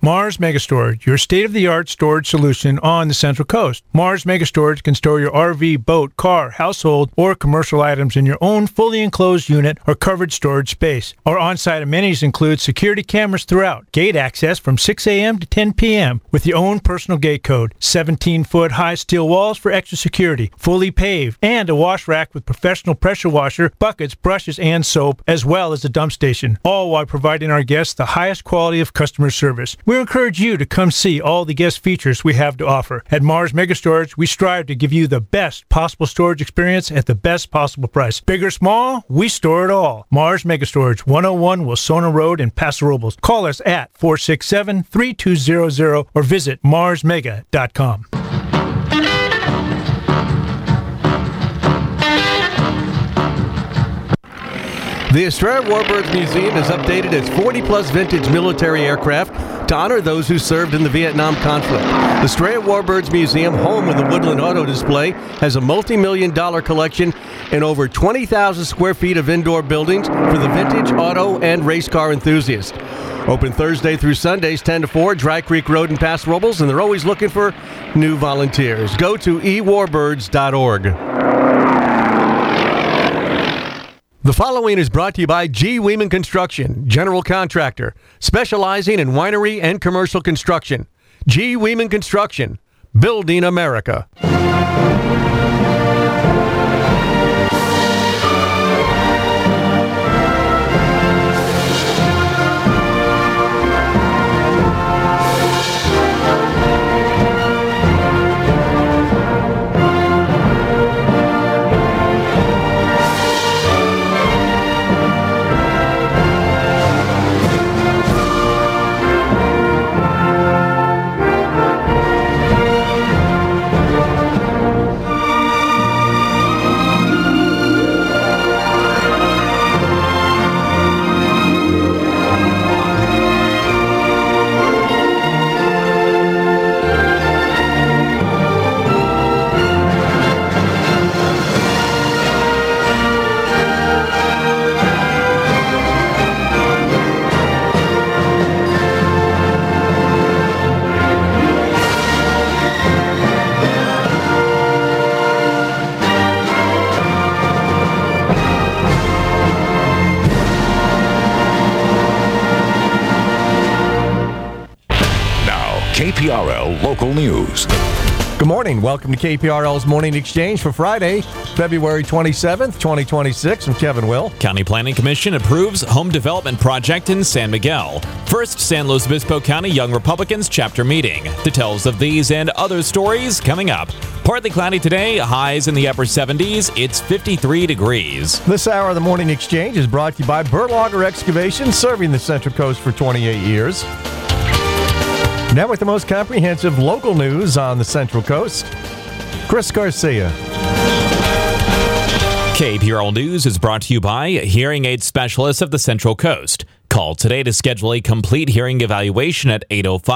Mars Megastorage, your state-of-the-art storage solution on the Central Coast. Mars Megastorage can store your RV, boat, car, household, or commercial items in your own fully enclosed unit or covered storage space. Our on-site amenities include security cameras throughout, gate access from 6 a.m. to 10 p.m. with your own personal gate code, 17-foot high steel walls for extra security, fully paved, and a wash rack with professional pressure washer, buckets, brushes, and soap, as well as a dump station, all while providing our guests the highest quality of customer service. We encourage you to come see all the guest features we have to offer. At Mars Megastorage, we strive to give you the best possible storage experience at the best possible price. Big or small, we store it all. Mars Megastorage, 101 Wilsona Road in Paso Robles. Call us at 467-3200 or visit marsmega.com. The Australian Warbirds Museum has updated its 40-plus vintage military aircraft to honor those who served in the Vietnam conflict. The Australian Warbirds Museum, home of the Woodland Auto Display, has a multi-million-dollar collection and over 20,000 square feet of indoor buildings for the vintage, auto, and race car enthusiast. Open Thursday through Sundays, 10 to 4, Dry Creek Road in Paso Robles, and they're always looking for new volunteers. Go to ewarbirds.org. The following is brought to you by G. Weeman Construction, general contractor, specializing in winery and commercial construction. G. Weeman Construction, building America. KPRL Local News. Good morning. Welcome to KPRL's Morning Exchange for Friday, February 27th, 2026. I'm Kevin Will. County Planning Commission approves home development project in San Miguel. First San Luis Obispo County Young Republicans chapter meeting. Details of these and other stories coming up. Partly cloudy today, highs in the upper 70s. It's 53 degrees. This hour of the Morning Exchange is brought to you by Berlogger Excavation, serving the Central Coast for 28 years. Now with the most comprehensive local news on the Central Coast, Chris Garcia. KPRL News is brought to you by Hearing Aid Specialists of the Central Coast. Call today to schedule a complete hearing evaluation at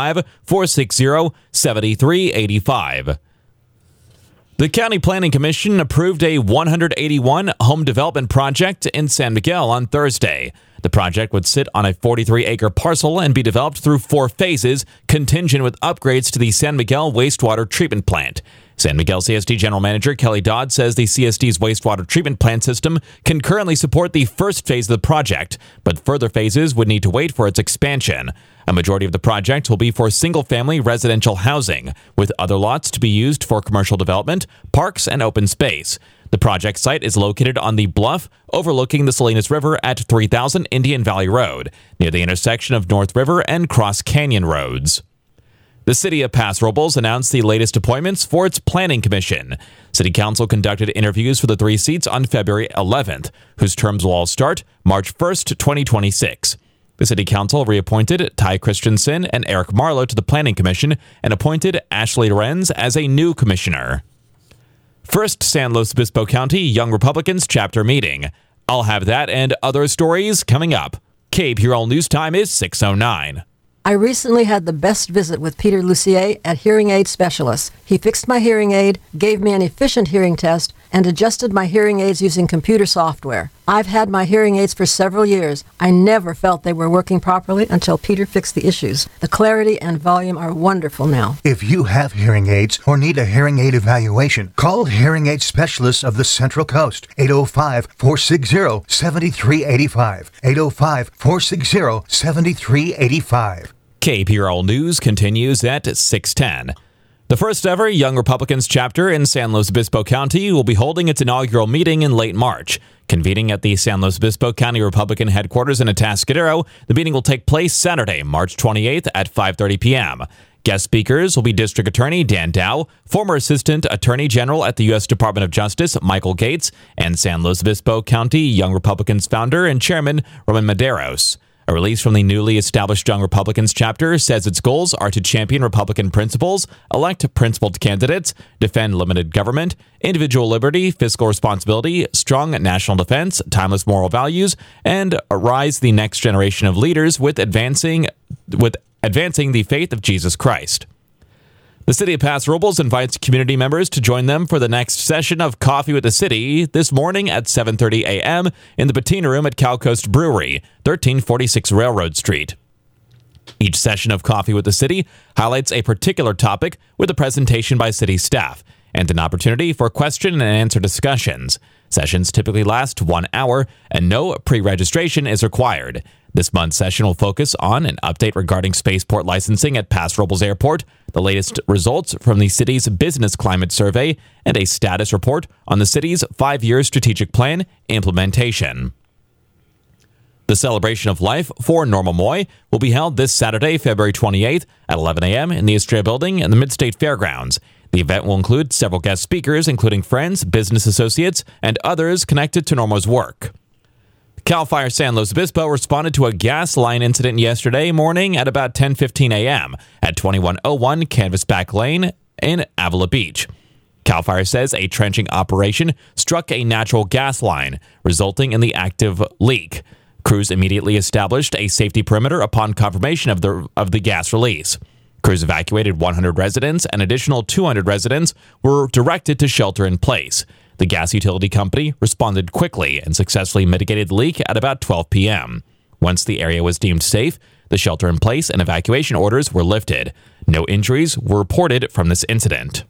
805-460-7385. The County Planning Commission approved a 181 home development project in San Miguel on Thursday. The project would sit on a 43-acre parcel and be developed through 4 phases, contingent with upgrades to the San Miguel wastewater treatment plant. San Miguel CSD General Manager Kelly Dodd says the CSD's wastewater treatment plant system can currently support the first phase of the project, but further phases would need to wait for its expansion. A majority of the project will be for single-family residential housing, with other lots to be used for commercial development, parks, and open space. The project site is located on the bluff overlooking the Salinas River at 3000 Indian Valley Road, near the intersection of North River and Cross Canyon Roads. The City of Paso Robles announced the latest appointments for its Planning Commission. City Council conducted interviews for the 3 seats on February 11th, whose terms will all start March 1st, 2026. The City Council reappointed Ty Christensen and Eric Marlowe to the Planning Commission and appointed Ashley Lorenz as a new commissioner. First San Luis Obispo County Young Republicans chapter meeting. I'll have that and other stories coming up. KPRL News Time is 6:09. I recently had the best visit with Peter Lucier at Hearing Aid Specialists. He fixed my hearing aid, gave me an efficient hearing test, and adjusted my hearing aids using computer software. I've had my hearing aids for several years. I never felt they were working properly until Peter fixed the issues. The clarity and volume are wonderful now. If you have hearing aids or need a hearing aid evaluation, call Hearing Aid Specialists of the Central Coast, 805-460-7385, 805-460-7385. KPRL News continues at 6:10. The first ever Young Republicans chapter in San Luis Obispo County will be holding its inaugural meeting in late March. Convening at the San Luis Obispo County Republican headquarters in Atascadero, the meeting will take place Saturday, March 28th at 5:30 p.m. Guest speakers will be District Attorney Dan Dow, former Assistant Attorney General at the U.S. Department of Justice Michael Gates, and San Luis Obispo County Young Republicans founder and chairman Roman Medeiros. A release from the newly established Young Republicans chapter says its goals are to champion Republican principles, elect principled candidates, defend limited government, individual liberty, fiscal responsibility, strong national defense, timeless moral values, and rise the next generation of leaders with advancing the faith of Jesus Christ. The City of Paso Robles invites community members to join them for the next session of Coffee with the City this morning at 7:30 a.m. in the Patina Room at Cal Coast Brewery, 1346 Railroad Street. Each session of Coffee with the City highlights a particular topic with a presentation by city staff and an opportunity for question and answer discussions. Sessions typically last 1 hour and no pre-registration is required. This month's session will focus on an update regarding spaceport licensing at Paso Robles Airport, the latest results from the city's business climate survey, and a status report on the city's 5-year strategic plan implementation. The celebration of life for Norma Moy will be held this Saturday, February 28th at 11 a.m. in the Estrella Building in the Midstate Fairgrounds. The event will include several guest speakers, including friends, business associates, and others connected to Norma's work. CAL FIRE San Luis Obispo responded to a gas line incident yesterday morning at about 10:15 a.m. at 2101 Canvasback Lane in Avila Beach. CAL FIRE says a trenching operation struck a natural gas line, resulting in the active leak. Crews immediately established a safety perimeter upon confirmation of the gas release. Crews evacuated 100 residents, and additional 200 residents were directed to shelter in place. The gas utility company responded quickly and successfully mitigated the leak at about 12 p.m. Once the area was deemed safe, the shelter-in-place and evacuation orders were lifted. No injuries were reported from this incident.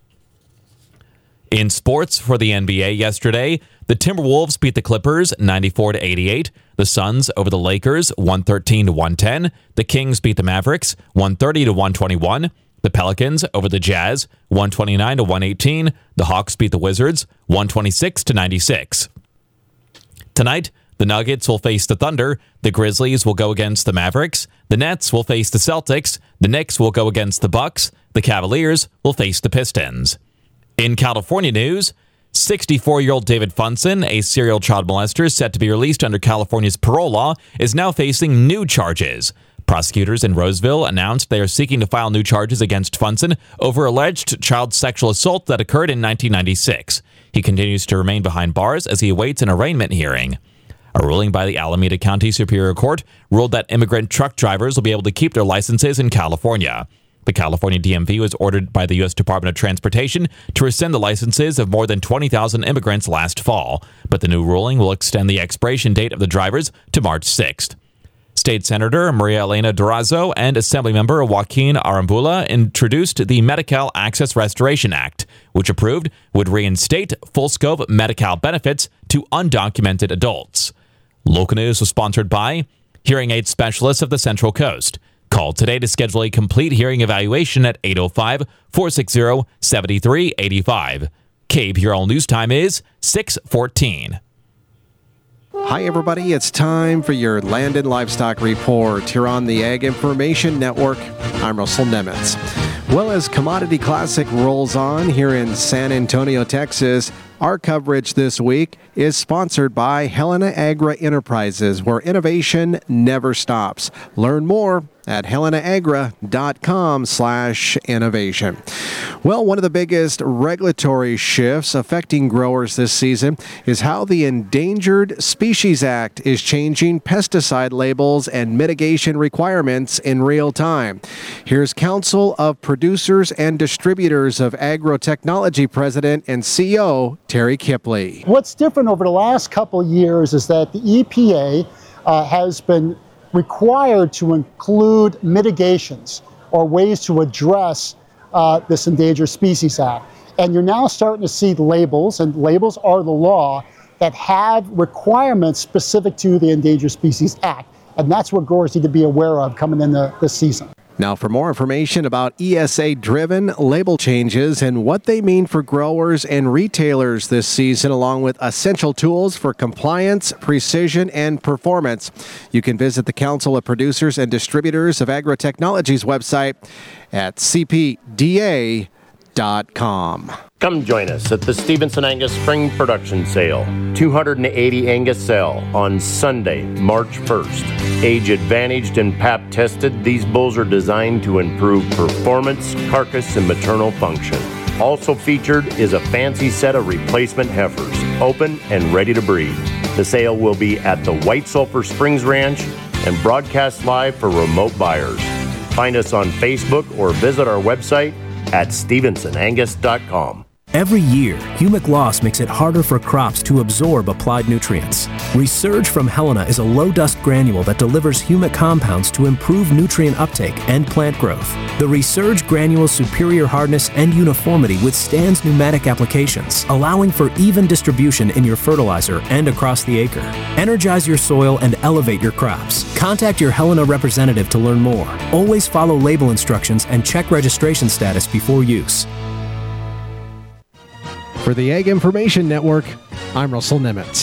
In sports for the NBA yesterday, the Timberwolves beat the Clippers 94-88, the Suns over the Lakers 113-110, the Kings beat the Mavericks 130-121, the Pelicans over the Jazz, 129-118. The Hawks beat the Wizards, 126-96. Tonight, the Nuggets will face the Thunder. The Grizzlies will go against the Mavericks. The Nets will face the Celtics. The Knicks will go against the Bucks. The Cavaliers will face the Pistons. In California news, 64-year-old David Funson, a serial child molester set to be released under California's parole law, is now facing new charges. Prosecutors in Roseville announced they are seeking to file new charges against Funson over alleged child sexual assault that occurred in 1996. He continues to remain behind bars as he awaits an arraignment hearing. A ruling by the Alameda County Superior Court ruled that immigrant truck drivers will be able to keep their licenses in California. The California DMV was ordered by the U.S. Department of Transportation to rescind the licenses of more than 20,000 immigrants last fall, but the new ruling will extend the expiration date of the drivers to March 6th. State Senator Maria Elena Durazo and Assemblymember Joaquin Arambula introduced the Medi-Cal Access Restoration Act, which approved would reinstate full-scope Medi-Cal benefits to undocumented adults. Local News was sponsored by Hearing Aid Specialists of the Central Coast. Call today to schedule a complete hearing evaluation at 805-460-7385. KPRL News Time is 6:14. Hi, everybody. It's time for your Land and Livestock Report here on the Ag Information Network. I'm Russell Nemitz. Well, as Commodity Classic rolls on here in San Antonio, Texas, our coverage this week is sponsored by Helena Agra Enterprises, where innovation never stops. Learn more at helenaagra.com/innovation. Well, one of the biggest regulatory shifts affecting growers this season is how the Endangered Species Act is changing pesticide labels and mitigation requirements in real time. Here's Council of Producers and Distributors of Agrotechnology President and CEO Terry Kipley. What's different over the last couple years is that the EPA has been required to include mitigations or ways to address this Endangered Species Act. And you're now starting to see labels, and labels are the law, that have requirements specific to the Endangered Species Act. And that's what growers need to be aware of coming into this season. Now, for more information about ESA-driven label changes and what they mean for growers and retailers this season, along with essential tools for compliance, precision, and performance, you can visit the Council of Producers and Distributors of Agrotechnology's website at cpda.com. Come join us at the Stevenson Angus Spring Production Sale, 280 Angus sale on Sunday, March 1st. Age-advantaged and pap-tested, these bulls are designed to improve performance, carcass, and maternal function. Also featured is a fancy set of replacement heifers, open and ready to breed. The sale will be at the White Sulphur Springs Ranch and broadcast live for remote buyers. Find us on Facebook or visit our website at stevensonangus.com. Every year, humic loss makes it harder for crops to absorb applied nutrients. Resurge from Helena is a low-dust granule that delivers humic compounds to improve nutrient uptake and plant growth. The Resurge granule's superior hardness and uniformity withstands pneumatic applications, allowing for even distribution in your fertilizer and across the acre. Energize your soil and elevate your crops. Contact your Helena representative to learn more. Always follow label instructions and check registration status before use. For the Ag Information Network, I'm Russell Nimitz.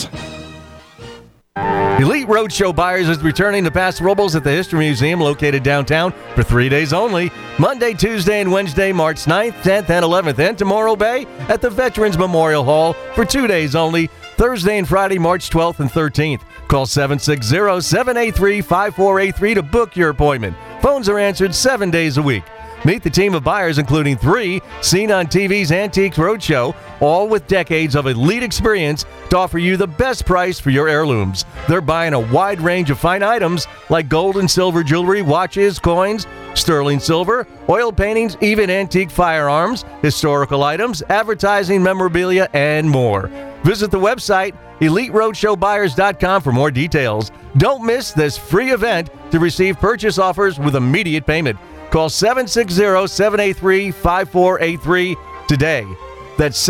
Elite Roadshow Buyers is returning to Paso Robles at the History Museum located downtown for 3 days only. Monday, Tuesday, and Wednesday, March 9th, 10th, and 11th, and Tomorrow Bay at the Veterans Memorial Hall for 2 days only. Thursday and Friday, March 12th and 13th. Call 760-783-5483 to book your appointment. Phones are answered 7 days a week. Meet the team of buyers, including 3 seen on TV's Antiques Roadshow, all with decades of elite experience to offer you the best price for your heirlooms. They're buying a wide range of fine items like gold and silver jewelry, watches, coins, sterling silver, oil paintings, even antique firearms, historical items, advertising, memorabilia, and more. Visit the website EliteRoadshowBuyers.com for more details. Don't miss this free event to receive purchase offers with immediate payment. Call 760-783-5483 today. That's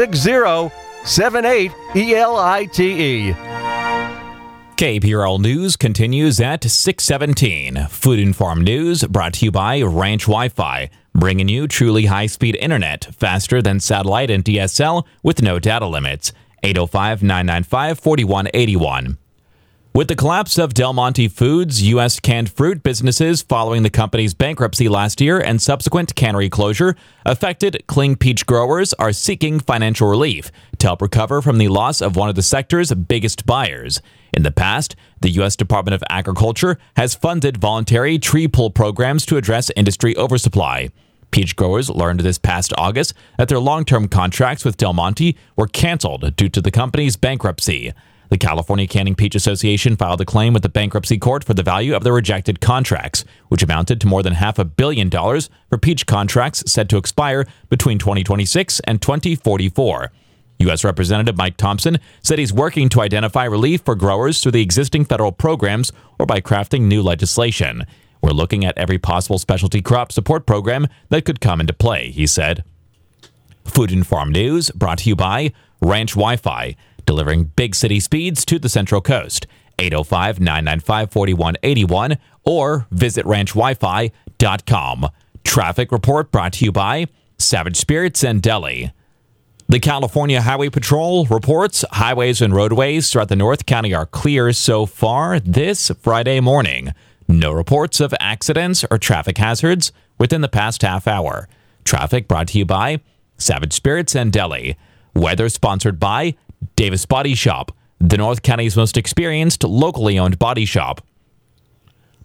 760-78-ELITE. KPRL News continues at 6:17. Food and Farm News brought to you by Ranch Wi-Fi, bringing you truly high-speed internet, faster than satellite and DSL with no data limits. 805-995-4181. With the collapse of Del Monte Foods, U.S. canned fruit businesses following the company's bankruptcy last year and subsequent cannery closure, affected cling peach growers are seeking financial relief to help recover from the loss of one of the sector's biggest buyers. In the past, the U.S. Department of Agriculture has funded voluntary tree pull programs to address industry oversupply. Peach growers learned this past August that their long-term contracts with Del Monte were canceled due to the company's bankruptcy. The California Canning Peach Association filed a claim with the bankruptcy court for the value of the rejected contracts, which amounted to more than $500 million for peach contracts set to expire between 2026 and 2044. U.S. Representative Mike Thompson said he's working to identify relief for growers through the existing federal programs or by crafting new legislation. We're looking at every possible specialty crop support program that could come into play, he said. Food and Farm News brought to you by Ranch Wi-Fi, delivering big city speeds to the Central Coast. 805-995-4181 or visit ranchwifi.com. Traffic report brought to you by Savage Spirits and Deli. The California Highway Patrol reports highways and roadways throughout the North County are clear so far this Friday morning. No reports of accidents or traffic hazards within the past half hour. Traffic brought to you by Savage Spirits and Deli. Weather sponsored by Davis Body Shop, the North County's most experienced locally owned body shop.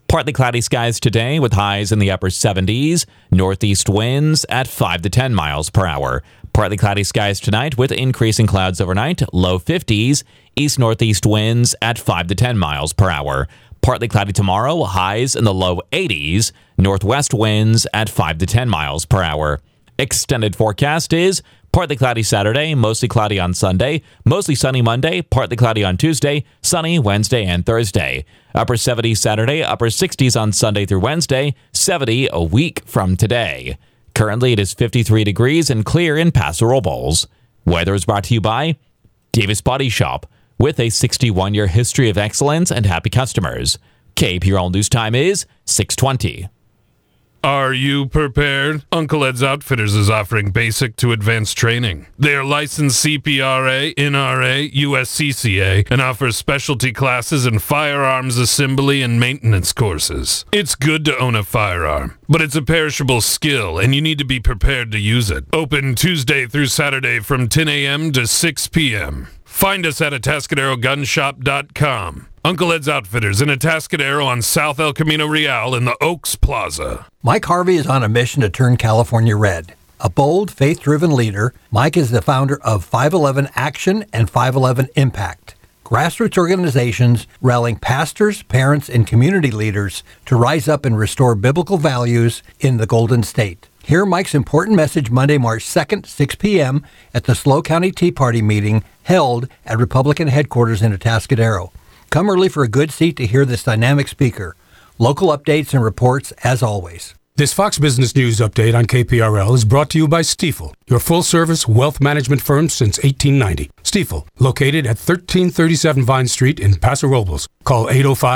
Partly cloudy skies today with highs in the upper 70s. Northeast winds at 5 to 10 miles per hour. Partly cloudy skies tonight with increasing clouds overnight. Low 50s. East-northeast winds at 5 to 10 miles per hour. Partly cloudy tomorrow. Highs in the low 80s. Northwest winds at 5 to 10 miles per hour. Extended forecast is partly cloudy Saturday, mostly cloudy on Sunday, mostly sunny Monday, partly cloudy on Tuesday, sunny Wednesday and Thursday. Upper 70s Saturday, upper 60s on Sunday through Wednesday, 70 a week from today. Currently, it is 53 degrees and clear in Paso Robles. Weather is brought to you by Davis Body Shop, with a 61-year history of excellence and happy customers. KPRL News Time is 6:20. Are you prepared? Uncle Ed's Outfitters is offering basic to advanced training. They are licensed CPRA, NRA, USCCA, and offer specialty classes in firearms assembly and maintenance courses. It's good to own a firearm, but it's a perishable skill, and you need to be prepared to use it. Open Tuesday through Saturday from 10 a.m. to 6 p.m. Find us at AtascaderoGunShop.com. Uncle Ed's Outfitters in Atascadero on South El Camino Real in the Oaks Plaza. Mike Harvey is on a mission to turn California red. A bold, faith-driven leader, Mike is the founder of 511 Action and 511 Impact, grassroots organizations rallying pastors, parents, and community leaders to rise up and restore biblical values in the Golden State. Hear Mike's important message Monday, March 2nd, 6 p.m. at the SLO County Tea Party meeting held at Republican headquarters in Atascadero. Come early for a good seat to hear this dynamic speaker. Local updates and reports as always. This Fox Business News update on KPRL is brought to you by Stifel, your full-service wealth management firm since 1890. Stifel, located at 1337 Vine Street in Paso Robles. Call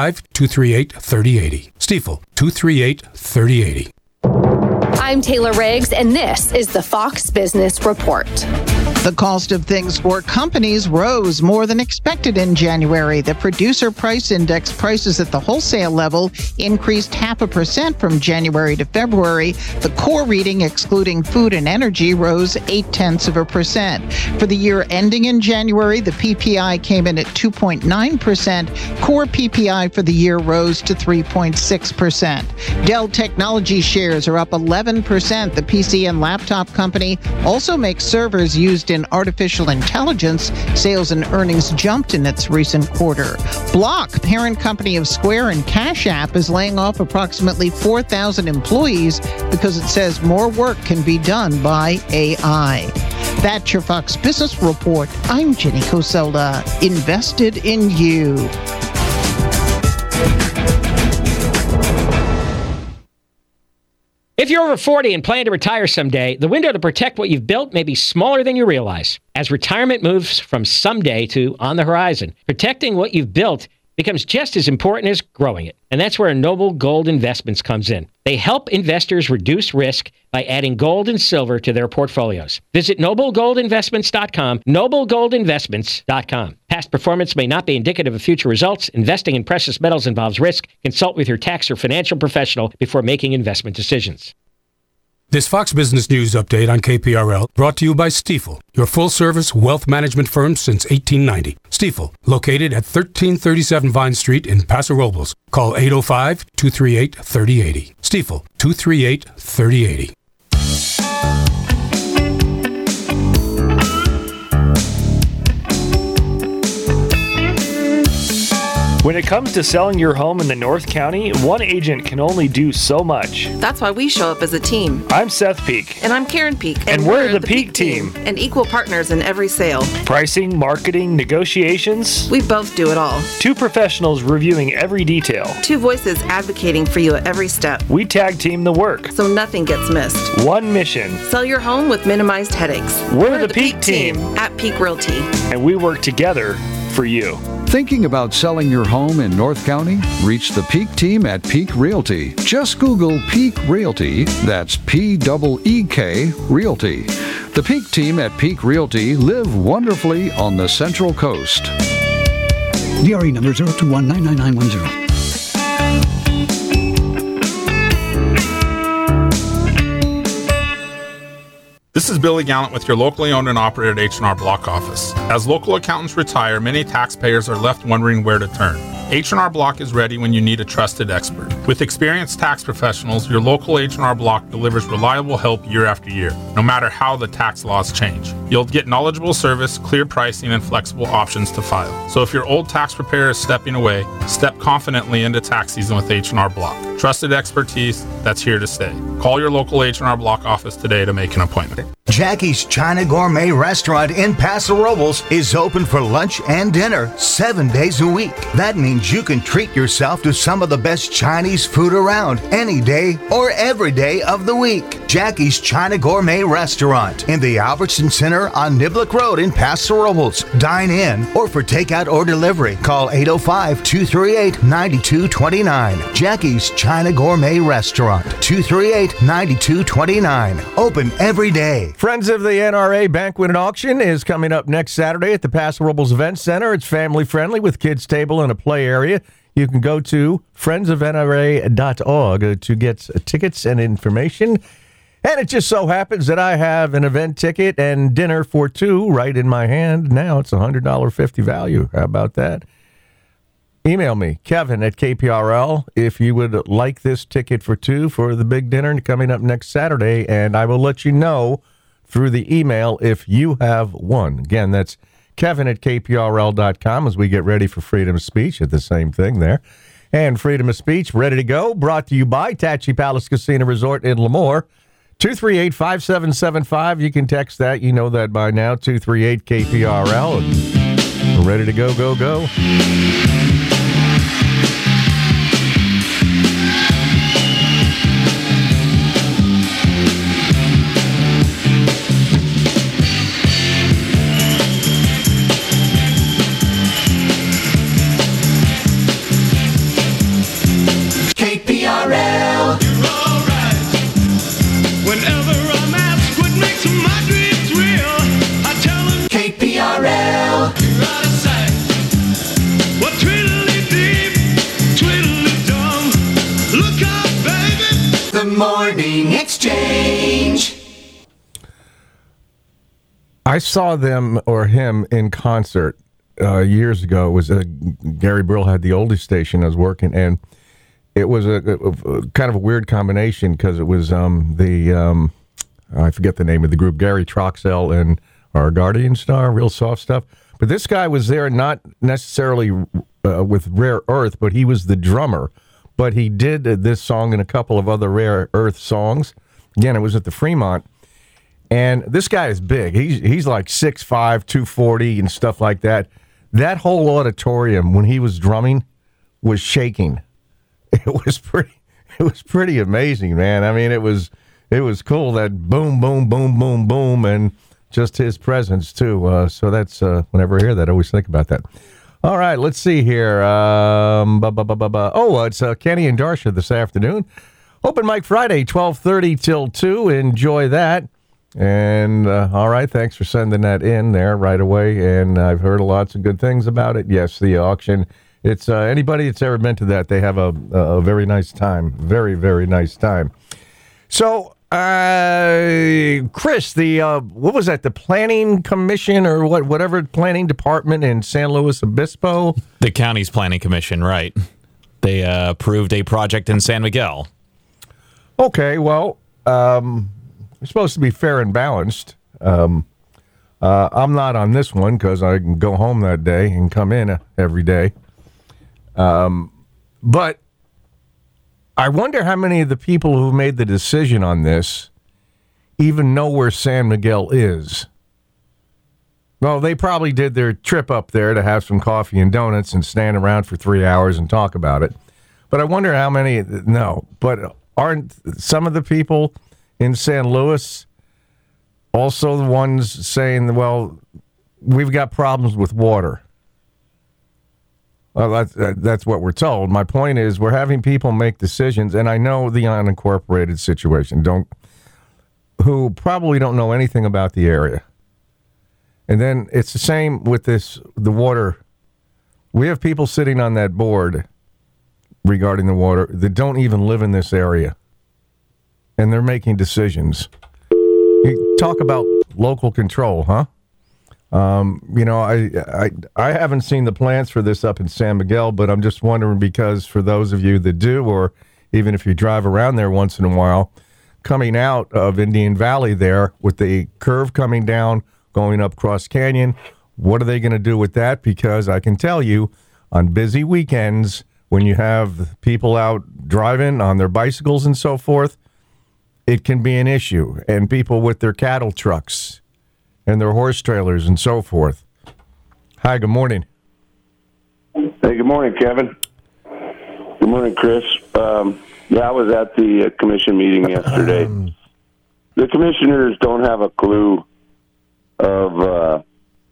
805-238-3080. Stifel, 238-3080. I'm Taylor Riggs, and this is the Fox Business Report. The cost of things for companies rose more than expected in January. The Producer Price Index prices at the wholesale level increased 0.5% from January to February. The core reading, excluding food and energy, rose 0.8%. For the year ending in January, the PPI came in at 2.9%. Core PPI for the year rose to 3.6%. Dell Technologies shares are up 11%. The PC and laptop company also makes servers used in artificial intelligence. Sales and earnings jumped in its recent quarter. Block, parent company of Square and Cash App, is laying off approximately 4,000 employees because it says more work can be done by AI. That's your Fox Business Report. I'm Jenny Coselda. Invested in you. If you're over 40 and plan to retire someday, the window to protect what you've built may be smaller than you realize. As retirement moves from someday to on the horizon, protecting what you've built becomes just as important as growing it. And that's where Noble Gold Investments comes in. They help investors reduce risk by adding gold and silver to their portfolios. Visit NobleGoldInvestments.com, NobleGoldInvestments.com. Past performance may not be indicative of future results. Investing in precious metals involves risk. Consult with your tax or financial professional before making investment decisions. This Fox Business News update on KPRL brought to you by Stifel, your full-service wealth management firm since 1890. Stifel, located at 1337 Vine Street in Paso Robles. Call 805-238-3080. Stifel, 238-3080. When it comes to selling your home in the North County, one agent can only do so much. That's why we show up as a team. I'm Seth Peak. And I'm Karen Peak. And we're the Peak team. And equal partners in every sale. Pricing, marketing, negotiations. We both do it all. Two professionals reviewing every detail. Two voices advocating for you at every step. We tag team the work, so nothing gets missed. One mission. Sell your home with minimized headaches. We're the Peak team at Peak Realty. And we work together for you. Thinking about selling your home in North County? Reach the Peak team at Peak Realty. Just Google Peak Realty. That's P-E-E-K Realty. The Peak team at Peak Realty live wonderfully on the Central Coast. DRE number 021-99910. This is Billy Gallant with your locally owned and operated H&R Block office. As local accountants retire, many taxpayers are left wondering where to turn. H&R Block is ready when you need a trusted expert. With experienced tax professionals, your local H&R Block delivers reliable help year after year, no matter how the tax laws change. You'll get knowledgeable service, clear pricing, and flexible options to file. So if your old tax preparer is stepping away, step confidently into tax season with H&R Block. Trusted expertise that's here to stay. Call your local H&R Block office today to make an appointment. Jackie's China Gourmet Restaurant in Paso Robles is open for lunch and dinner 7 days a week. That means you can treat yourself to some of the best Chinese food around any day or every day of the week. Jackie's China Gourmet Restaurant in the Albertson Center on Niblick Road in Paso Robles. Dine in or for takeout or delivery, call 805-238-9229. Jackie's China Gourmet Restaurant, 238-9229. Open every day. Friends of the NRA Banquet and Auction is coming up next Saturday at the Paso Robles Event Center. It's family friendly with kids table and a play area. You can go to friendsofnra.org to get tickets and information. And it just so happens that I have an event ticket and dinner for two right in my hand. Now it's $100.50 value. How about that? Email me, Kevin at KPRL, if you would like this ticket for two for the big dinner coming up next Saturday, and I will let you know through the email if you have one. Again, that's Kevin at KPRL.com as we get ready for Freedom of Speech at the same thing there. And Freedom of Speech, ready to go, brought to you by Tachi Palace Casino Resort in Lemoore. 238-5775. You can text that. You know that by now. 238-KPRL. We're ready to go, go, go. KPRL. You're all right. Whenever I'm asked what makes my dreams real, I tell them KPRL. You're out of sight. What twiddly deep, twiddly dumb. Look out, baby. The Morning Exchange. I saw them or him in concert years ago. It was Gary Brill had the oldies station I was working, and it was a kind of a weird combination because it was I forget the name of the group, Gary Troxell and our Guardian Star, Real Soft Stuff. But this guy was there not necessarily with Rare Earth, but he was the drummer. But he did this song and a couple of other Rare Earth songs. Again, it was at the Fremont. And this guy is big. He's like 6'5", 240 and stuff like that. That whole auditorium, when he was drumming, was shaking. It was pretty amazing, man. I mean, it was cool, that boom, boom, boom, boom, boom, and just his presence, too. So that's, whenever I hear that, I always think about that. All right, let's see here. It's Kenny and Darsha this afternoon. Open Mic Friday, 12:30 till 2. Enjoy that. And, all right, thanks for sending that in there right away. And I've heard lots of good things about it. Yes, the auction. It's anybody that's ever been to that, they have a very nice time. Very, very nice time. So, Chris, the what was that? The Planning Commission or whatever planning department in San Luis Obispo? The county's Planning Commission, right? They approved a project in San Miguel. Okay, well, it's supposed to be fair and balanced. I'm not on this one because I can go home that day and come in every day. But I wonder how many of the people who made the decision on this even know where San Miguel is. Well, they probably did their trip up there to have some coffee and donuts and stand around for 3 hours and talk about it. But I wonder how many know. But aren't some of the people in San Luis also the ones saying, well, we've got problems with water? Well, that's what we're told. My point is we're having people make decisions, and I know the unincorporated situation, who probably don't know anything about the area. And then it's the same with the water. We have people sitting on that board regarding the water that don't even live in this area, and they're making decisions. You talk about local control, huh? I haven't seen the plans for this up in San Miguel, but I'm just wondering because for those of you that do, or even if you drive around there once in a while, coming out of Indian Valley there with the curve coming down, going up Cross Canyon, what are they going to do with that? Because I can tell you, on busy weekends, when you have people out driving on their bicycles and so forth, it can be an issue. And people with their cattle trucks and their horse trailers and so forth. Hi, good morning. Hey, good morning, Kevin. Good morning, Chris. I was at the commission meeting yesterday. The commissioners don't have a clue of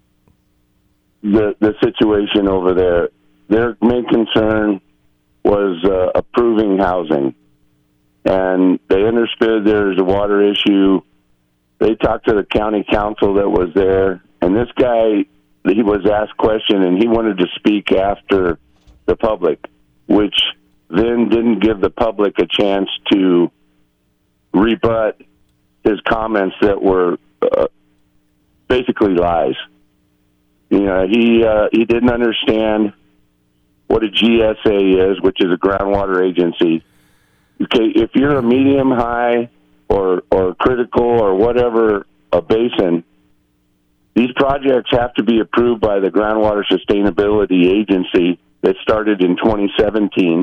the situation over there. Their main concern was approving housing. And they understood there's a water issue. They talked to the county council that was there. And this guy, he was asked a question, and he wanted to speak after the public, which then didn't give the public a chance to rebut his comments that were basically lies. You know, he didn't understand what a GSA is, which is a groundwater agency. Okay, if you're a medium, high, or critical, or whatever, a basin, these projects have to be approved by the Groundwater Sustainability Agency that started in 2017.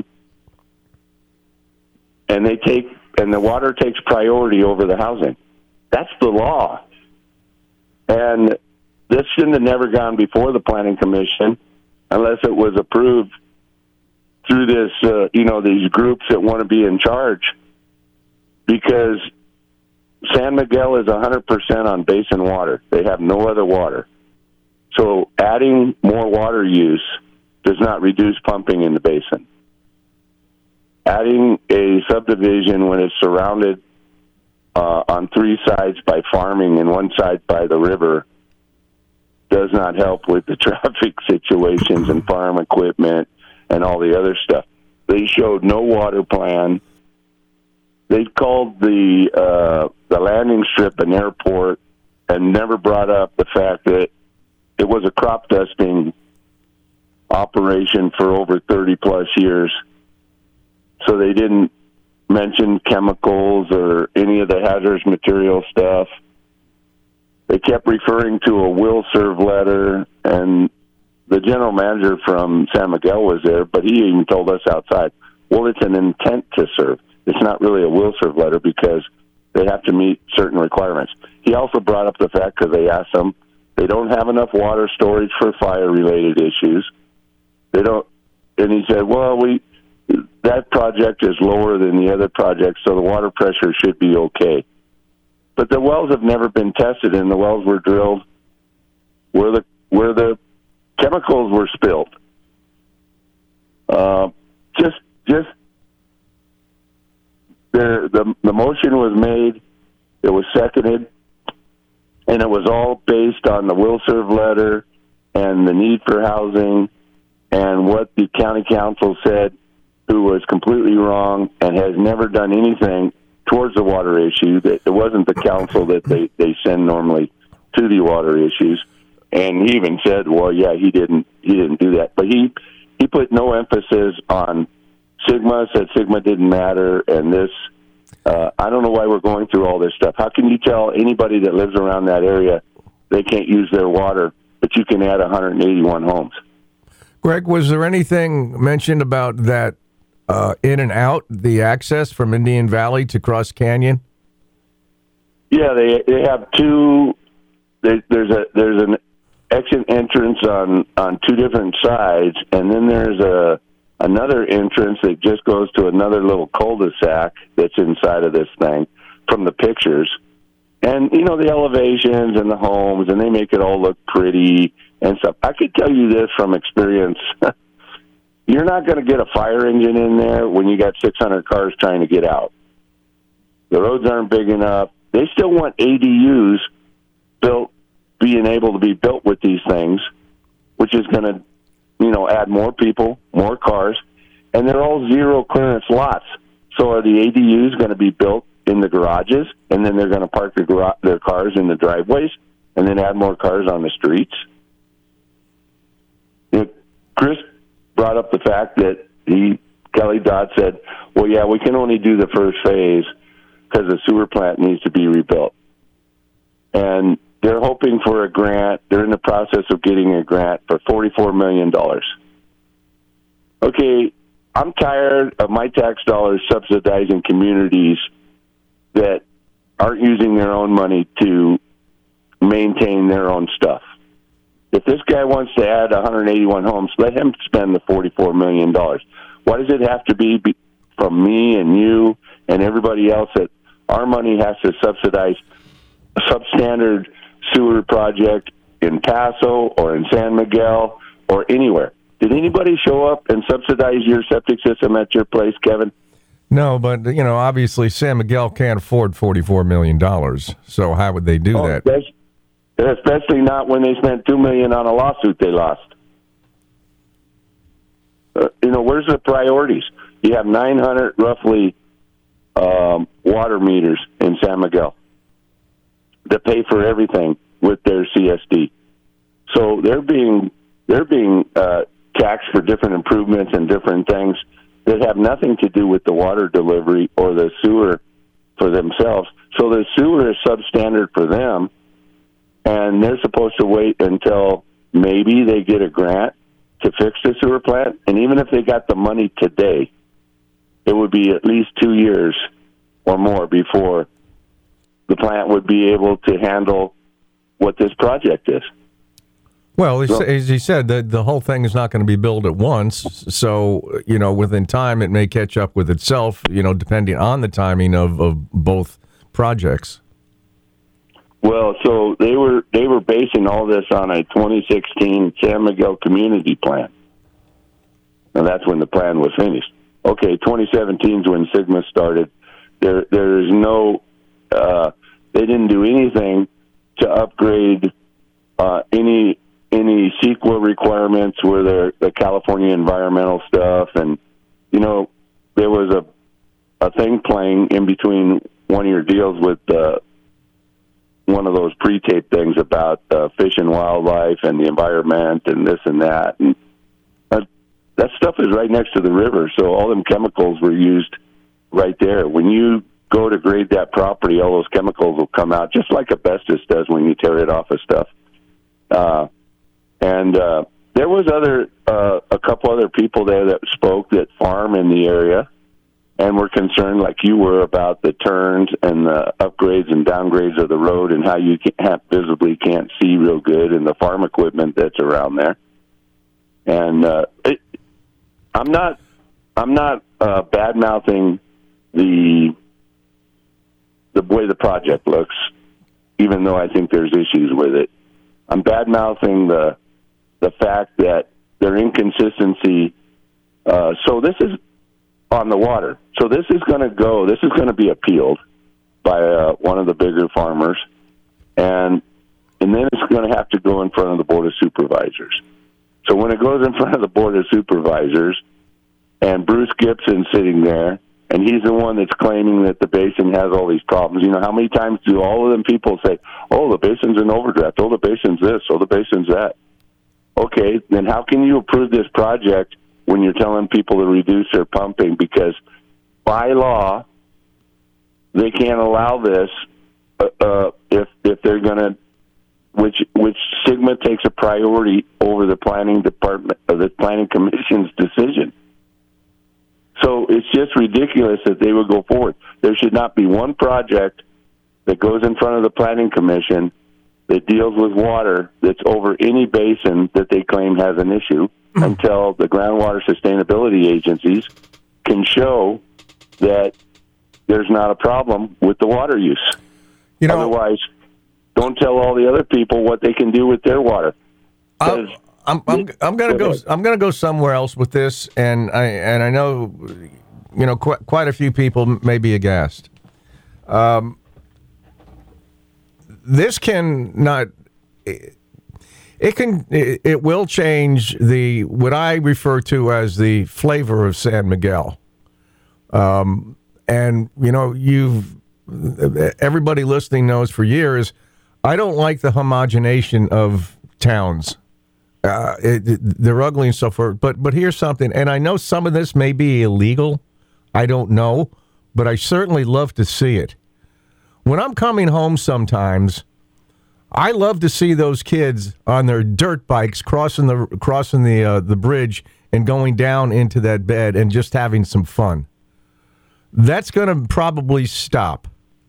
And the water takes priority over the housing. That's the law. And this shouldn't have never gone before the Planning Commission unless it was approved through this, these groups that want to be in charge. Because San Miguel is 100% on basin water. They have no other water. So adding more water use does not reduce pumping in the basin. Adding a subdivision when it's surrounded on three sides by farming and one side by the river does not help with the traffic situations and farm equipment and all the other stuff. They showed no water plan. They called the landing strip an airport and never brought up the fact that it was a crop dusting operation for over 30-plus years. So they didn't mention chemicals or any of the hazardous material stuff. They kept referring to a will serve letter, and the general manager from San Miguel was there, but he even told us outside, well, it's an intent to serve. It's not really a will serve letter because they have to meet certain requirements. He also brought up the fact, because they asked them, they don't have enough water storage for fire-related issues. They don't, and he said, well, that project is lower than the other projects, so the water pressure should be okay. But the wells have never been tested, and the wells were drilled where the chemicals were spilled. The motion was made, it was seconded, and it was all based on the will serve letter and the need for housing and what the county council said, who was completely wrong and has never done anything towards the water issue. It wasn't the council that they send normally to the water issues. And he even said, well, yeah, he didn't do that. But he put no emphasis on Sigma, said Sigma didn't matter, and this, I don't know why we're going through all this stuff. How can you tell anybody that lives around that area they can't use their water, but you can add 181 homes? Greg, was there anything mentioned about that in and out, the access from Indian Valley to Cross Canyon? Yeah, they have two. There's an exit entrance on two different sides, and then there's another entrance that just goes to another little cul-de-sac that's inside of this thing from the pictures. And, the elevations and the homes, and they make it all look pretty and stuff. I could tell you this from experience. You're not going to get a fire engine in there when you got 600 cars trying to get out. The roads aren't big enough. They still want ADUs being able to be built with these things, which is going to, add more people, more cars, and they're all zero clearance lots. So are the ADUs going to be built in the garages, and then they're going to park their cars in the driveways? and then add more cars on the streets? Chris brought up the fact that Kelly Dodd said, well, yeah, we can only do the first phase because the sewer plant needs to be rebuilt. And they're hoping for a grant. They're in the process of getting a grant for $44 million. Okay, I'm tired of my tax dollars subsidizing communities that aren't using their own money to maintain their own stuff. If this guy wants to add 181 homes, let him spend the $44 million. Why does it have to be from me and you and everybody else that our money has to subsidize a substandard sewer project in Paso or in San Miguel or anywhere? Did anybody show up and subsidize your septic system at your place, Kevin? No, but, obviously San Miguel can't afford $44 million. So how would they do that? Especially not when they spent $2 million on a lawsuit they lost. Where's the priorities? You have 900 roughly water meters in San Miguel that pay for everything with their CSD. So they're being taxed for different improvements and different things that have nothing to do with the water delivery or the sewer for themselves. So the sewer is substandard for them, and they're supposed to wait until maybe they get a grant to fix the sewer plant. And even if they got the money today, it would be at least 2 years or more before the plant would be able to handle what this project is. Well, as he said, the whole thing is not going to be built at once. So, within time, it may catch up with itself, depending on the timing of both projects. Well, so they were basing all this on a 2016 San Miguel community plan. And that's when the plan was finished. Okay, 2017 is when Sigma started. There is no, they didn't do anything to upgrade any CEQA requirements where the California environmental stuff. And, there was a thing playing in between one of your deals with one of those pre-tape things about fish and wildlife and the environment and this and that. And that stuff is right next to the river, so all them chemicals were used right there. When you go to grade that property, all those chemicals will come out, just like asbestos does when you tear it off of stuff. And there was a couple other people there that spoke that farm in the area and were concerned, like you were, about the turns and the upgrades and downgrades of the road and how you visibly can't see real good and the farm equipment that's around there. And I'm not bad-mouthing the way the project looks, even though I think there's issues with it. I'm bad-mouthing the fact that their inconsistency. So this is on the water. So this is going to be appealed by one of the bigger farmers, and then it's going to have to go in front of the Board of Supervisors. So when it goes in front of the Board of Supervisors, and Bruce Gibson's sitting there, and he's the one that's claiming that the basin has all these problems. How many times do all of them people say, oh, the basin's an overdraft, oh, the basin's this, oh, the basin's that? Okay, then how can you approve this project when you're telling people to reduce their pumping? Because by law, they can't allow this if they're going to, which Sigma takes a priority over the planning department or the planning commission's decision. So it's just ridiculous that they would go forward. There should not be one project that goes in front of the planning commission that deals with water that's over any basin that they claim has an issue until the groundwater sustainability agencies can show that there's not a problem with the water use. Otherwise, don't tell all the other people what they can do with their water. I'm going to go somewhere else with this, and I know quite a few people may be aghast. This it will change what I refer to as the flavor of San Miguel. And everybody listening knows for years I don't like the homogenation of towns. They're ugly and so forth. But here's something, and I know some of this may be illegal. I don't know, but I certainly love to see it. When I'm coming home sometimes, I love to see those kids on their dirt bikes crossing the bridge and going down into that bed and just having some fun. That's going to probably stop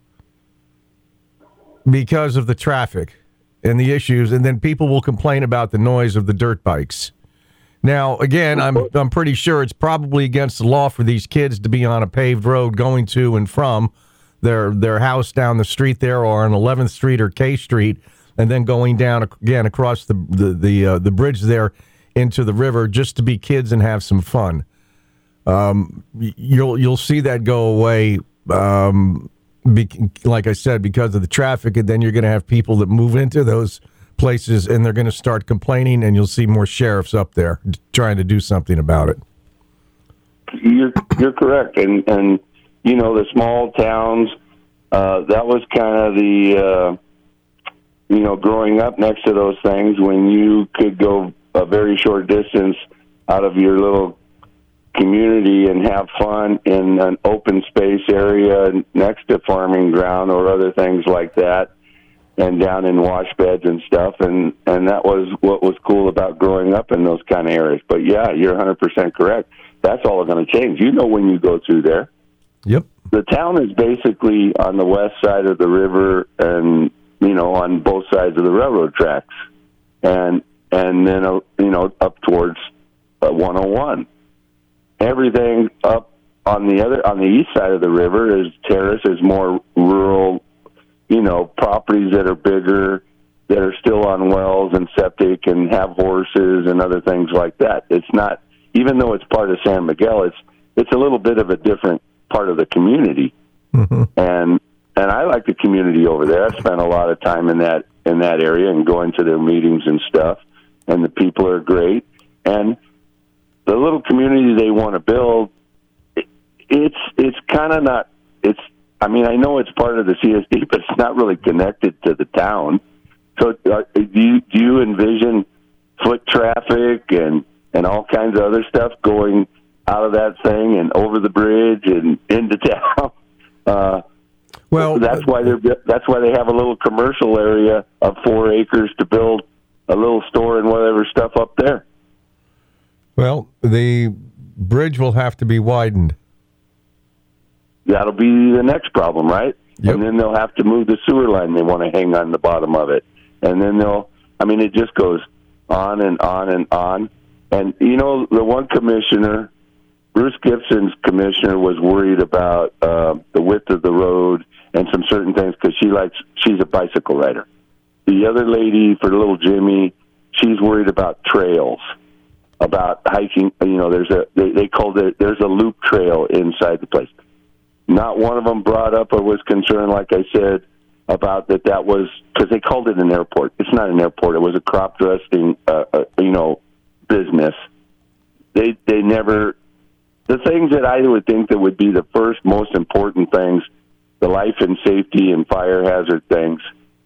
because of the traffic and the issues, and then people will complain about the noise of the dirt bikes. Now, again, I'm pretty sure it's probably against the law for these kids to be on a paved road going to and from their house down the street there, or on 11th Street or K Street, and then going down again across the bridge there into the river just to be kids and have some fun. You'll see that go away. Like I said, because of the traffic, and then you're going to have people that move into those places, and they're going to start complaining, and you'll see more sheriffs up there trying to do something about it. You're correct, and you know, the small towns. That was kind of the growing up next to those things, when you could go a very short distance out of your little community and have fun in an open space area next to farming ground or other things like that, and down in wash beds and stuff, and that was what was cool about growing up in those kind of areas. But yeah, you're 100% correct. That's all going to change. You know, when you go through there. Yep. The town is basically on the west side of the river, and on both sides of the railroad tracks, and then up towards 101. Everything up on the east side of the river is terrace, is more rural, properties that are bigger, that are still on wells and septic and have horses and other things like that. It's not, even though it's part of San Miguel, it's a little bit of a different part of the community. Mm-hmm. And I like the community over there. I spent a lot of time in that area and going to their meetings and stuff, and the people are great. And the little community they want to build, it's kind of not, I know it's part of the CSD, but it's not really connected to the town. So do you envision foot traffic and all kinds of other stuff going out of that thing and over the bridge and into town? Well, that's why they have a little commercial area of 4 acres to build a little store and whatever stuff up there. Well, the bridge will have to be widened. That'll be the next problem, right? Yep. And then they'll have to move the sewer line they want to hang on the bottom of it. And then it just goes on and on and on. And, the one commissioner, Bruce Gibson's commissioner, was worried about the width of the road and some certain things, because she's a bicycle rider. The other lady, for little Jimmy, she's worried about trails, about hiking. They called it, there's a loop trail inside the place. Not one of them brought up or was concerned, like I said, about that was, because they called it an airport. It's not an airport. It was a crop dusting, business. They never, the things that I would think that would be the first most important things, the life and safety and fire hazard things.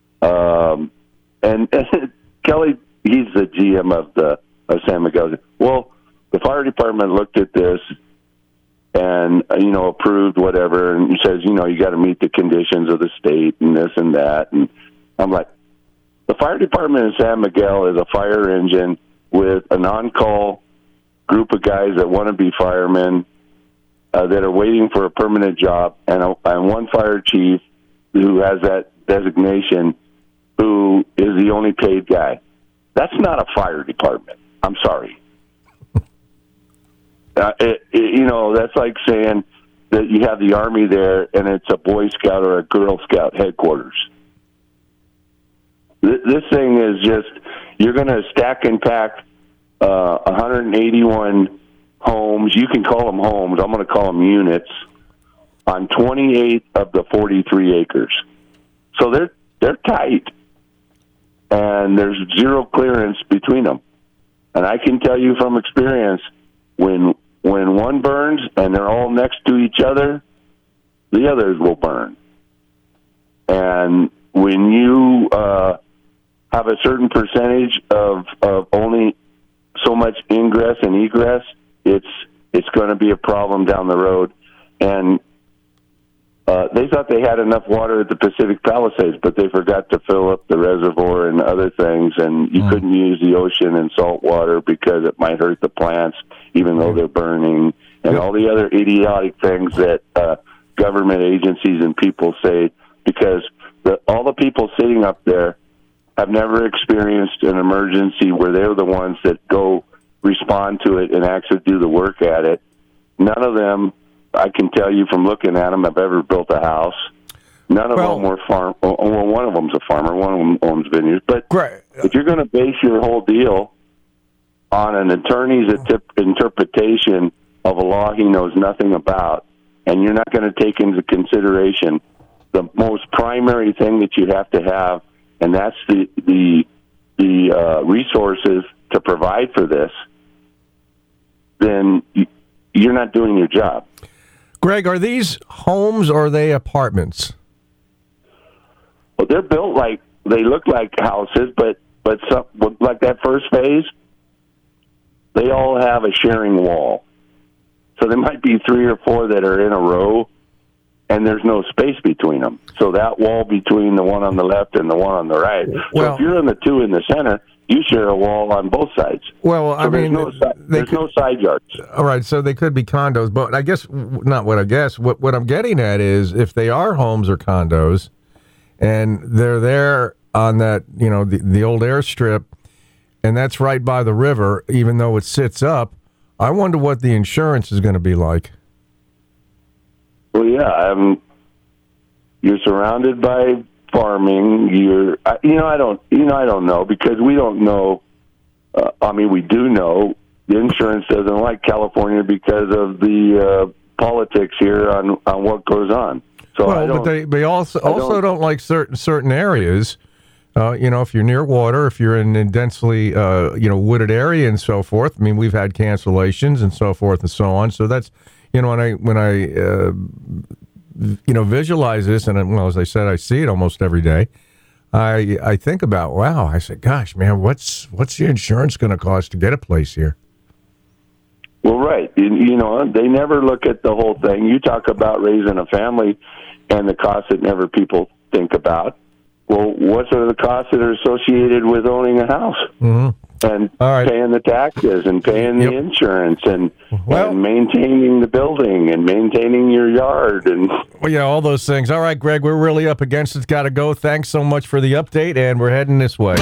And Kelly, he's the GM of San Miguel. Well, the fire department looked at this and, approved whatever, and says, you got to meet the conditions of the state and this and that. And I'm like, the fire department in San Miguel is a fire engine with an on-call group of guys that want to be firemen, that are waiting for a permanent job, and one fire chief who has that designation, who is the only paid guy. That's not a fire department. I'm sorry. That's like saying that you have the Army there and it's a Boy Scout or a Girl Scout headquarters. This thing is just, you're going to stack and pack 181 homes. You can call them homes. I'm going to call them units on 28 of the 43 acres. So they're tight, and there's zero clearance between them. And I can tell you from experience, when one burns and they're all next to each other, the others will burn. And when you have a certain percentage of only so much ingress and egress, it's going to be a problem down the road. And they thought they had enough water at the Pacific Palisades, but they forgot to fill up the reservoir and other things, and you couldn't use the ocean and salt water because it might hurt the plants, even though they're burning, and all the other idiotic things that government agencies and people say, because all the people sitting up there have never experienced an emergency where they're the ones that go respond to it and actually do the work at it. None of them, I can tell you from looking at them, have ever built a house. None of them were farm. Well, one of them's a farmer. One of them owns vineyards. But if you're going to base your whole deal on an attorney's interpretation of a law he knows nothing about, and you're not going to take into consideration the most primary thing that you have to have, and that's the resources to provide for this, then you're not doing your job. Greg, are these homes or are they apartments? Well, they're built like, they look like houses, but some, like that first phase, they all have a sharing wall. So there might be 3 or 4 that are in a row, and there's no space between them. So that wall between the one on the left and the one on the right. So if you're in the 2 in the center, you share a wall on both sides. Well, so there's no side yards. All right, so they could be condos, but I guess, not what I guess, what I'm getting at is if they are homes or condos, and they're there on that, the old airstrip, and that's right by the river, even though it sits up, I wonder what the insurance is going to be like. Well, yeah, you're surrounded by farming. I don't know, because we don't know. We do know the insurance doesn't like California because of the politics here on what goes on. So but they also don't like certain areas. If you're near water, if you're in a densely wooded area and so forth. I mean, we've had cancellations and so forth and so on. So that's when I visualize this, and as I said, I see it almost every day. I think about, wow. I said, gosh, man, what's the insurance going to cost to get a place here? Well, right. They never look at the whole thing. You talk about raising a family and the costs that never people think about. Well, what are the costs that are associated with owning a house? Mm-hmm. And paying the taxes and paying the insurance and maintaining the building and maintaining your yard and all those things. All right, Greg, we're really up against it. Got to go. Thanks so much for the update, and we're heading this way.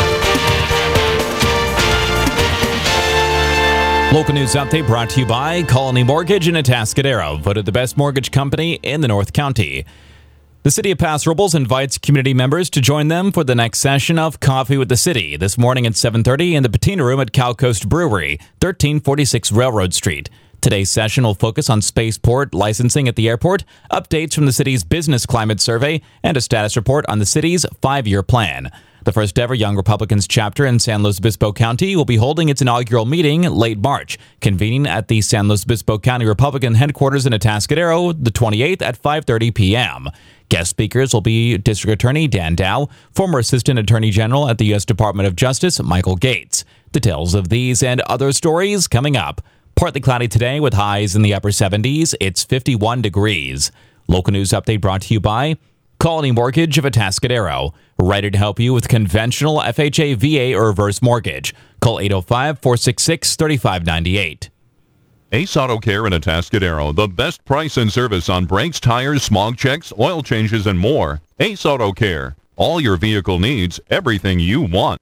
Local news update brought to you by Colony Mortgage in Atascadero, voted the best mortgage company in the North County. The City of Paso Robles invites community members to join them for the next session of Coffee with the City this morning at 7:30 in the Patina Room at Cal Coast Brewery, 1346 Railroad Street. Today's session will focus on spaceport licensing at the airport, updates from the city's business climate survey, and a status report on the city's 5-year plan. The first ever Young Republicans chapter in San Luis Obispo County will be holding its inaugural meeting late March, convening at the San Luis Obispo County Republican headquarters in Atascadero the 28th at 5:30 p.m. Guest speakers will be District Attorney Dan Dow, former Assistant Attorney General at the U.S. Department of Justice Michael Gates. Details of these and other stories coming up. Partly cloudy today with highs in the upper 70s. It's 51 degrees. Local news update brought to you by Colony Mortgage of Atascadero. Ready to help you with conventional FHA, VA, or reverse mortgage. Call 805-466-3598. Ace Auto Care in Atascadero. The best price and service on brakes, tires, smog checks, oil changes, and more. Ace Auto Care. All your vehicle needs, everything you want.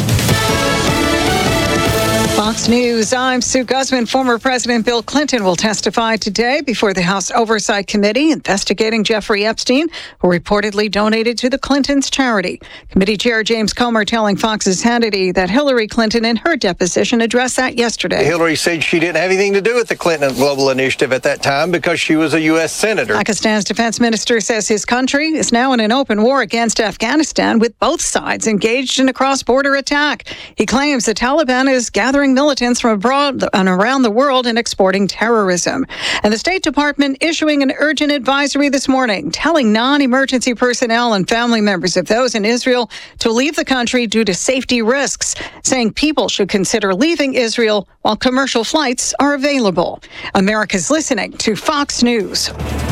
Fox News, I'm Sue Guzman. Former President Bill Clinton will testify today before the House Oversight Committee investigating Jeffrey Epstein, who reportedly donated to the Clintons' charity. Committee Chair James Comer telling Fox's Hannity that Hillary Clinton in her deposition addressed that yesterday. Hillary said she didn't have anything to do with the Clinton Global Initiative at that time because she was a U.S. Senator. Pakistan's defense minister says his country is now in an open war against Afghanistan with both sides engaged in a cross-border attack. He claims the Taliban is gathering militants from abroad and around the world and exporting terrorism. And the State Department issuing an urgent advisory this morning, telling non-emergency personnel and family members of those in Israel to leave the country due to safety risks, saying people should consider leaving Israel while commercial flights are available. America's listening to Fox News.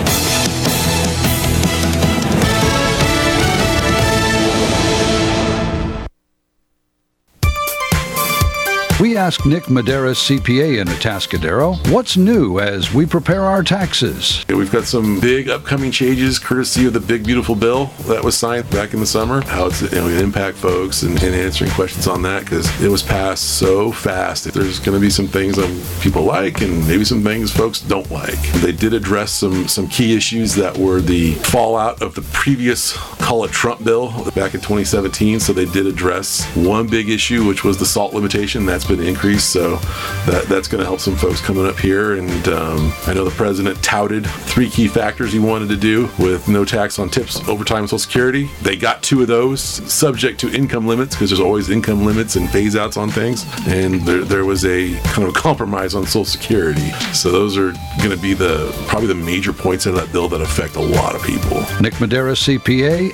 We asked Nick Medeiros, CPA in Atascadero, what's new as we prepare our taxes. We've got some big upcoming changes courtesy of the big beautiful bill that was signed back in the summer. How it's going to impact folks and answering questions on that because it was passed so fast. There's going to be some things people like and maybe some things folks don't like. They did address some key issues that were the fallout of the previous, call it Trump bill back in 2017. So they did address one big issue, which was the SALT limitation. That's been increased, so that's going to help some folks coming up here. And I know the president touted 3 key factors he wanted to do with no tax on tips, overtime, and Social Security. They got 2 of those, subject to income limits, because there's always income limits and phase outs on things. And there was a kind of compromise on Social Security. So those are going to be probably the major points of that bill that affect a lot of people. Nick Medeiros, CPA,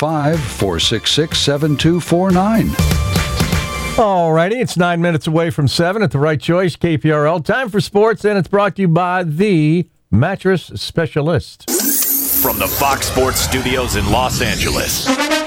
805-466-7249. All righty, it's 9 minutes away from 7 at the Right Choice, KPRL. Time for sports, and it's brought to you by the Mattress Specialist. From the Fox Sports Studios in Los Angeles,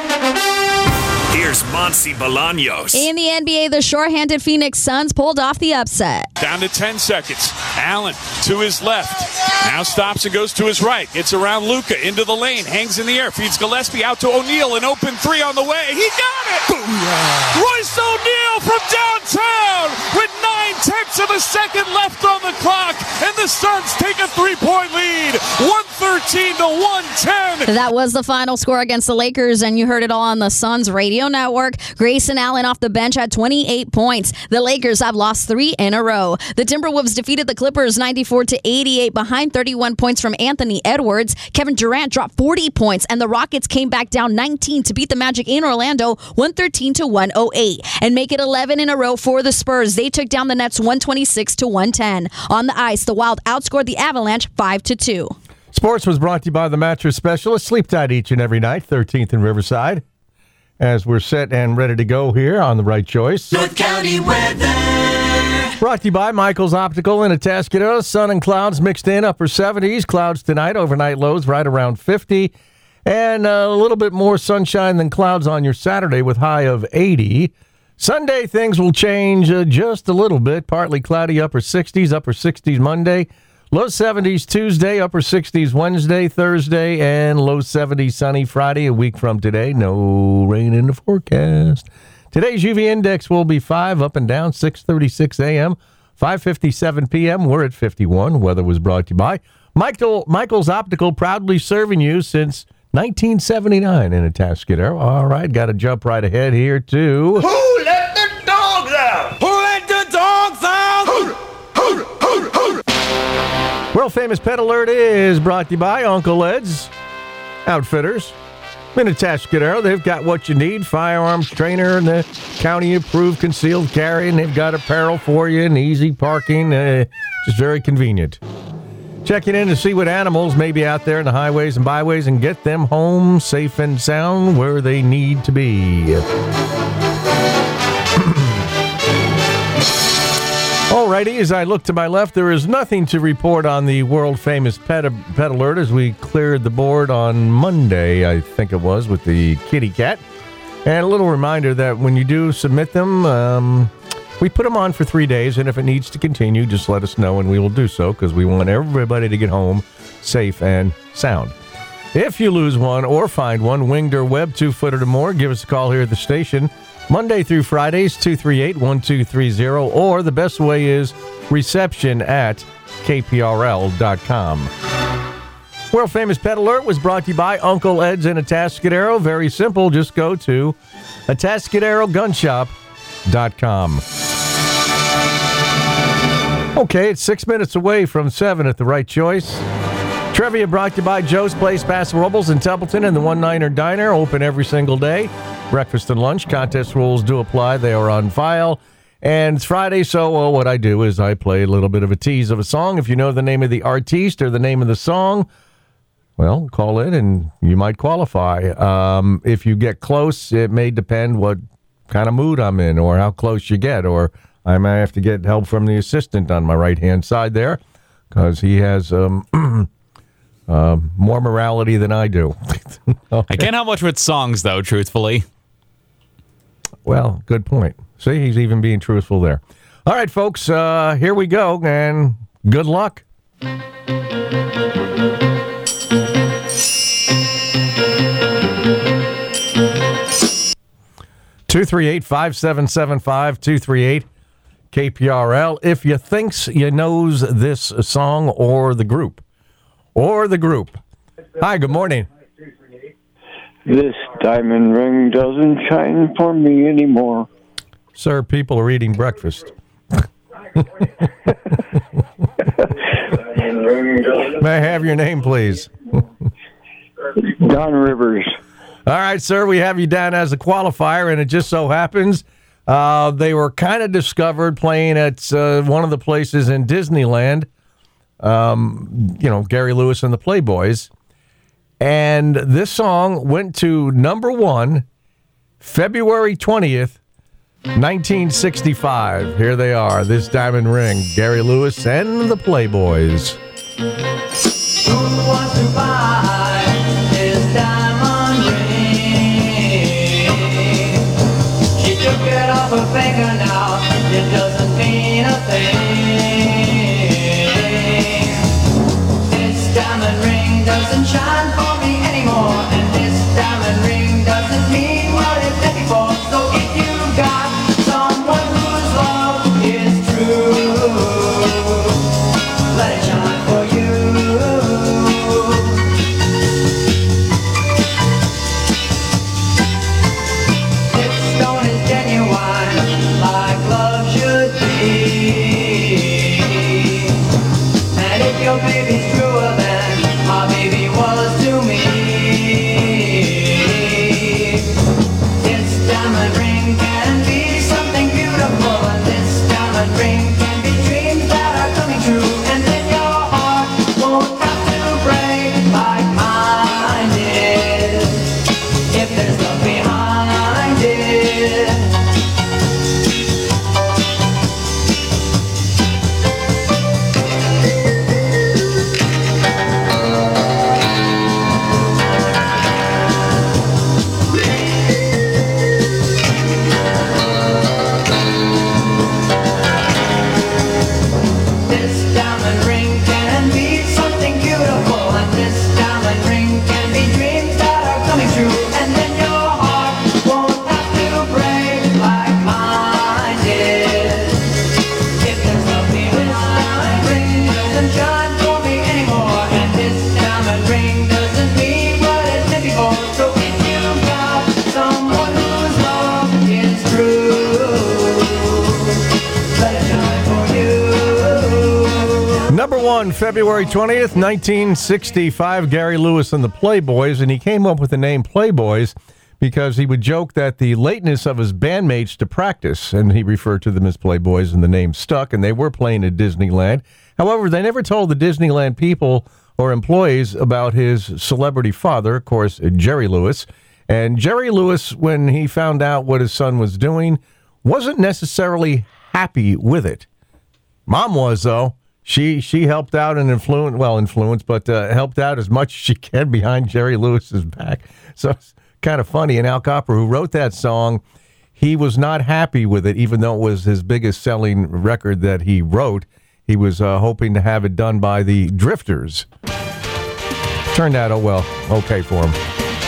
here's Monsi Bolaños. In the NBA, the short-handed Phoenix Suns pulled off the upset. Down to 10 seconds. Allen to his left. Now stops and goes to his right. It's around Luka into the lane. Hangs in the air. Feeds Gillespie out to O'Neal. An open 3 on the way. He got it! Booyah. Royce O'Neal from downtown with 9/10 of a second left on the clock. And the Suns take a 3-point lead. 113 to 110. That was the final score against the Lakers, and you heard it all on the Suns radio network. Grayson Allen off the bench had 28 points. The Lakers have lost 3 in a row. The Timberwolves defeated the Clippers 94-88 behind 31 points from Anthony Edwards. Kevin Durant dropped 40 points, and the Rockets came back down 19 to beat the Magic in Orlando 113-108 and make it 11 in a row for the Spurs. They took down the Nets 126-110. On the ice, the Wild outscored the Avalanche 5-2. Sports was brought to you by the Mattress Specialist. Sleep tight each and every night, 13th and Riverside. As we're set and ready to go here on the Right Choice. North County weather. Brought to you by Michael's Optical in Atascadero. Sun and clouds mixed in, upper 70s. Clouds tonight, overnight lows right around 50. And a little bit more sunshine than clouds on your Saturday with high of 80. Sunday, things will change just a little bit. Partly cloudy, upper 60s Monday. Low 70s Tuesday, upper 60s Wednesday, Thursday, and low 70s sunny Friday, a week from today. No rain in the forecast. Today's UV index will be 5 up and down, 6:36 a.m., 5:57 p.m. We're at 51. Weather was brought to you by Michael's Optical, proudly serving you since 1979 in Atascadero. All right, got to jump right ahead here to... Who let the dogs out? Who let the dogs out? World-famous Pet Alert is brought to you by Uncle Ed's Outfitters. In Atascadero, they've got what you need, firearms trainer and the county-approved concealed carry, and they've got apparel for you and easy parking, just very convenient. Checking in to see what animals may be out there in the highways and byways and get them home safe and sound where they need to be. Alrighty, as I look to my left, there is nothing to report on the world-famous Pet Alert as we cleared the board on Monday, I think it was, with the kitty cat. And a little reminder that when you do submit them, we put them on for 3 days, and if it needs to continue, just let us know, and we will do so, because we want everybody to get home safe and sound. If you lose one or find one, winged or webbed, 2-footed or more, give us a call here at the station. Monday through Fridays, 238-1230, or the best way is reception@kprl.com. World Famous Pet Alert was brought to you by Uncle Ed's in Atascadero. Very simple. Just go to AtascaderoGunShop.com. Okay, it's 6 minutes away from 7 at the Right Choice. Trivia brought to you by Joe's Place, Paso Robles in Templeton and the One-Niner Diner, open every single day. Breakfast and lunch. Contest rules do apply. They are on file. And it's Friday, so what I do is I play a little bit of a tease of a song. If you know the name of the artiste or the name of the song, well, call in and you might qualify. If you get close, it may depend what kind of mood I'm in or how close you get, or I may have to get help from the assistant on my right-hand side there because he has more morality than I do. Okay. I can't help much with songs, though, truthfully. Well, good point. See, he's even being truthful there. All right, folks, here we go, and good luck. 238-5775, 238-KPRL. If you thinks you knows this song or the group. Hi, good morning. This diamond ring doesn't shine for me anymore. Sir, people are eating breakfast. May I have your name, please? Don Rivers. All right, sir, we have you down as a qualifier, and it just so happens they were kind of discovered playing at one of the places in Disneyland, Gary Lewis and the Playboys. And this song went to number 1, February 20th, 1965. Here they are, This Diamond Ring, Gary Lewis and the Playboys. Who wants to buy this diamond ring? She took it off her finger now, it doesn't mean a thing. This diamond ring doesn't shine for me anymore, and this diamond ring doesn't mean what it did before. So if you got someone whose love is true, let it shine for you. This stone is genuine, like love should be. And if your baby's truer than my baby was to me, this diamond ring can be something beautiful, and this diamond ring can be dreams that are coming true, and then your heart won't have to break like mine did, if there's love behind it. This diamond ring can be something beautiful, and this diamond ring can be dreams that are coming true, and then your heart won't have to break like mine did. If there's love behind, ring doesn't shine for me anymore, and this diamond ring doesn't mean what it did before. So if you've got someone whose love is true, let it shine for you. Number 1, February 20th, 1965, Gary Lewis and the Playboys, and he came up with the name Playboys because he would joke that the lateness of his bandmates to practice, and he referred to them as Playboys, and the name stuck, and they were playing at Disneyland. However, they never told the Disneyland people or employees about his celebrity father, of course, Jerry Lewis. And Jerry Lewis, when he found out what his son was doing, wasn't necessarily happy with it. Mom was, though. She helped out and influenced, but helped out as much as she can behind Jerry Lewis's back. So it's kind of funny. And Al Copper, who wrote that song, he was not happy with it, even though it was his biggest selling record that he wrote. He was hoping to have it done by the Drifters. Turned out, okay for him.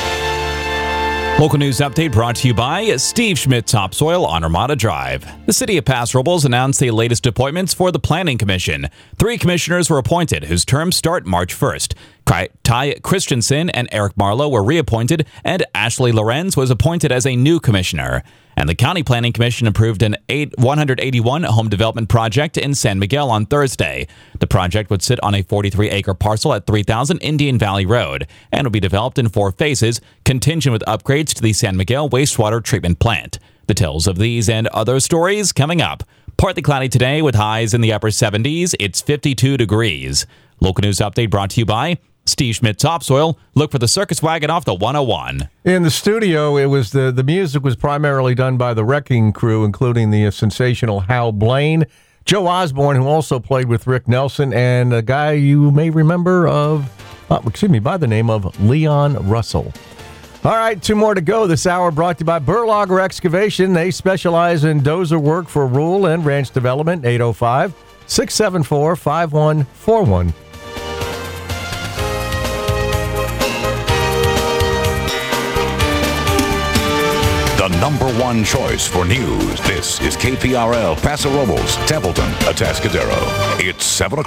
Local news update brought to you by Steve Schmidt Topsoil on Armada Drive. The city of Paso Robles announced the latest appointments for the Planning Commission. 3 commissioners were appointed, whose terms start March 1st. Ty Christensen and Eric Marlowe were reappointed, and Ashley Lorenz was appointed as a new commissioner. And the County Planning Commission approved an 181 home development project in San Miguel on Thursday. The project would sit on a 43-acre parcel at 3000 Indian Valley Road and will be developed in 4 phases, contingent with upgrades to the San Miguel wastewater treatment plant. Details of these and other stories coming up. Partly cloudy today with highs in the upper 70s. It's 52 degrees. Local news update brought to you by Steve Schmidt Topsoil. Look for the circus wagon off the 101. In the studio, it was the music was primarily done by the Wrecking Crew, including the sensational Hal Blaine, Joe Osborne, who also played with Rick Nelson, and a guy you may remember by the name of Leon Russell. All right, 2 more to go this hour, brought to you by Burlager Excavation. They specialize in dozer work for rural and ranch development. 805-674-5141. The number one choice for news. This is KPRL Paso Robles, Templeton, Atascadero. It's 7 o'clock.